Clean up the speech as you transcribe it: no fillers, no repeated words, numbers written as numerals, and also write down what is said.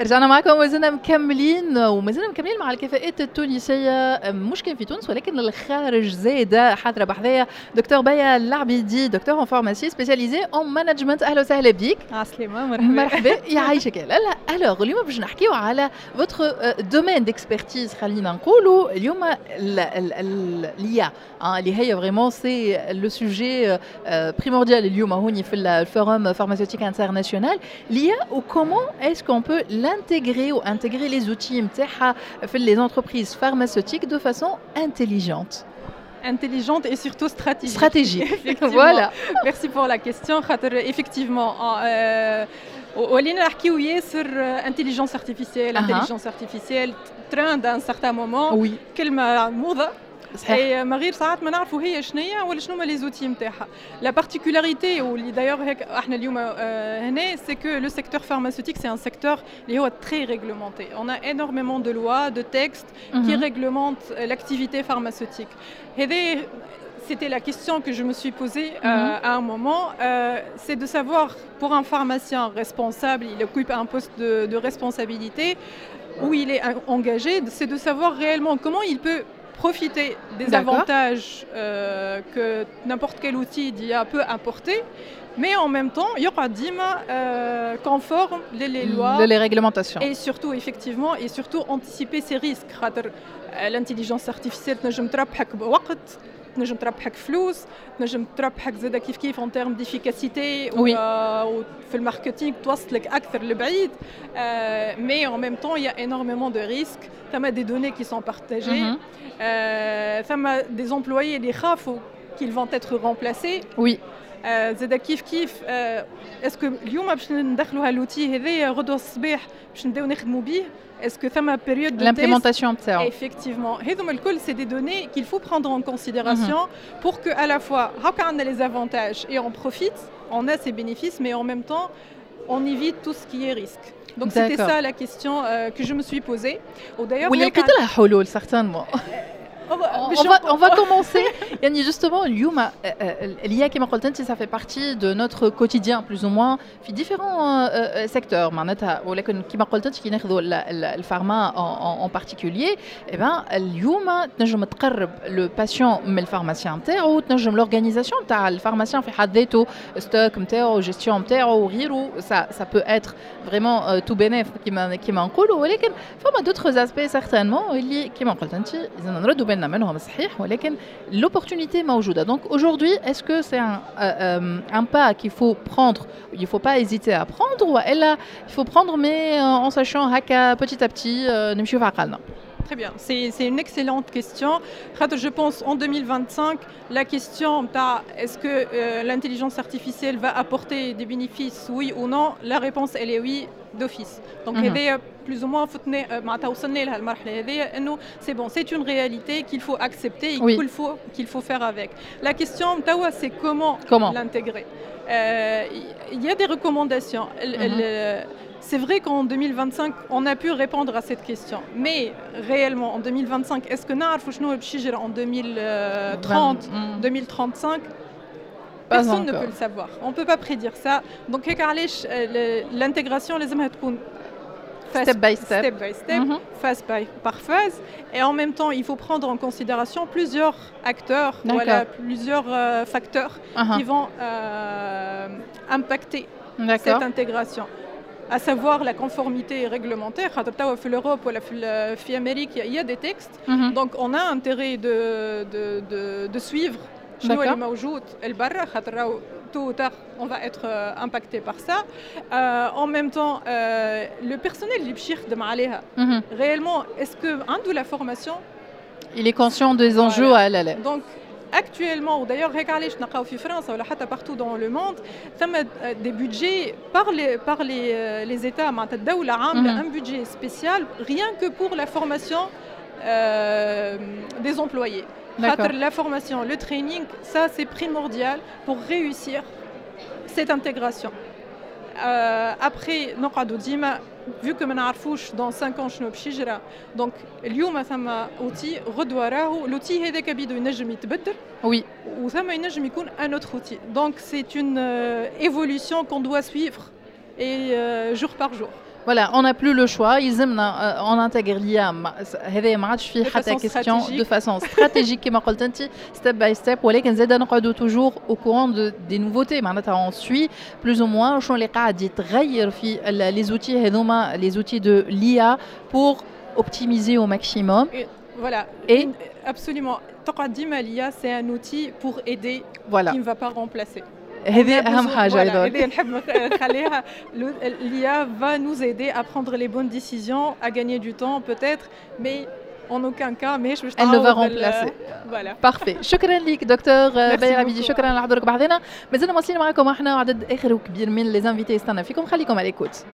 رجعنا معكم ومازلنا مكملين مع الكفاءات التونسية، مش كان في تونس ولكن الخارج زايدة. حاضرة بحذايا دكتور بيا العبيدي، دكتور ان فارماسي سبيسياليزي اون مانجمنت. اهلا وسهلا بيك. عسلامة، مرحبا. مرحبا يعيشك. لا الوغ اليوم باش نحكيو على فوتر دومين ديكسبرتيز. خلينا نقولوا اليوم l'IA اللي هي فريمون سي لو سوجي بريمورديال اليوم هوني في الفورم pharmaceutique international. l'IA ou comment est-ce qu'on peut l'intégrer ou intégrer les outils نتاعها في les entreprises pharmaceutiques de façon intelligente et surtout stratégique. Voilà. Merci pour la question. Effectivement, ولينا نحكيو ياسر intelligence artificielle. Intelligence artificielle train d'un certain moment. Oui. كلمة موضة. صحيح. ما غير ساعات ما نعرفوا هي شنيا ولا شنو هما لي زوتي نتاعها. لا بارتيكولاريتي واللي دايوغ هيك احنا اليوم هنا سي كو لو سيكتور pharmaceutique c'est un secteur اللي هو très réglementé. On a énormément de lois, de textes qui réglementent l'activité pharmaceutique. C'était la question que je me suis posée à un moment. C'est de savoir, pour un pharmacien responsable, il occupe un poste de responsabilité où il est engagé, c'est de savoir réellement comment il peut profiter des avantages que n'importe quel outil d'IA peut apporter, mais en même temps, il y aura dima conforme les lois, les réglementations. Et surtout, effectivement, anticiper ces risques. L'intelligence artificielle تنجم تربحك بوقت، تنجم تربحك فلوس، تنجم تربحك زاده كيف en termes d'efficacité وفي الماركتينغ توصلك أكثر لبعيد. Mais en même temps, il y a énormément de risques. ثم des données qui sont partagées. ثم des employés اللي يخافوا qu'ils vont être remplacés. Oui. زاده كيف اسكو اليوم باش ندخلوا هالوتي هذايا غدوه الصباح باش نبداو نخدموا به. Est-ce que ça m'a période de l'implémentation تاعو. Effectivement. C'est des données qu'il faut prendre en considération pour que à la fois on a les avantages et on profite, on a ses bénéfices, mais en même temps on évite tout ce qui est risque. Donc c'était ça la question que je me suis posée. D'ailleurs, oui, il y a حلول certainement. On va commencer. Justement, l'IA qui m'a dit ça fait partie de notre quotidien plus ou moins في différents secteurs. معناتها ولكن كما قلت كي ناخذوا الفارما en particulier, eh ben اليوم تنجم تقرب le patient من الفارماسيان نتاعو، تنجم l'organisation نتاع الفارماسيان في حد ذاته، ستوك نتاعو، جيستيون نتاعو وغيره. ça peut être vraiment tout bénéf كما نقولوا، ولكن فما d'autres aspects certainement اللي كما قلت انت اذا نردوا بالنا منهم صحيح، ولكن l'opportunité موجودة. Donc aujourd'hui, est-ce que c'est un pas qu'il faut prendre, il faut pas hésiter à prendre, ou il faut prendre mais en sachant هكا petit à petit نمشيو في عقلنا؟ Très bien, c'est une excellente question. Je pense en 2025, la question est-ce que l'intelligence artificielle va apporter des bénéfices, oui ou non? La réponse elle est oui d'office. Donc plus ou moins c'est bon, c'est une réalité qu'il faut accepter et qu'il faut faire avec. La question c'est comment l'intégrer. Il y a des recommandations. C'est vrai qu'en 2025, on a pu répondre à cette question. Mais réellement, en 2025, est-ce que en 2030, 2035, personne ne peut le savoir. On ne peut pas prédire ça. Donc, l'intégration, les hommes step by step, phase par phase. Et en même temps, il faut prendre en considération plusieurs acteurs, plusieurs facteurs qui vont impacter cette intégration. À savoir la conformité réglementaire. En Europe ou en Amérique, il y a des textes. Donc on a intérêt de suivre tôt ou tard, on va être impacté par ça. En même temps, le personnel réellement, est-ce que de la formation, il est conscient des enjeux à la lettre. Donc actuellement, ou d'ailleurs en France ou partout dans le monde, des budgets par les États, un budget spécial rien que pour la formation des employés. La formation, le training, ça c'est primordial pour réussir cette intégration. Après, vu que ما نعرفوش dans 5 ans شنو باش يجرى، donc اليوم ثم outil غدوة راهو l'outil هذاك بيدو ينجم يتبدل. Oui. وثم ينجم يكون un autre outil. Donc c'est une évolution qu'on doit suivre et jour par jour. Voilà, on n'a plus le choix. On intègre l'IA. هذا ما عادش فيه حتى question de façon stratégique كما قلت انت step by step. ولكن زاد نقعدوا toujours au courant des nouveautés. معناتها on suit plus ou moins شنو اللي قاعد يتغير في les outils هذوما les outils de l'IA pour optimiser au maximum. Voilà. Et absolument. تقعد ديما l'IA c'est un outil pour aider qui ne va pas remplacer. هذه أهم حاجة أيضا. L'IA va nous aider à prendre les bonnes décisions, à gagner du temps peut-être, mais en aucun cas elle ne va remplacer. Voilà. Parfait. شكرا لك دكتور باير عبيدي، شكرا على حضورك بعضنا. مازلنا مواصلين معكم احنا عدد آخر وكبير من les invités. استنى فيكم، خليكم على l'écoute.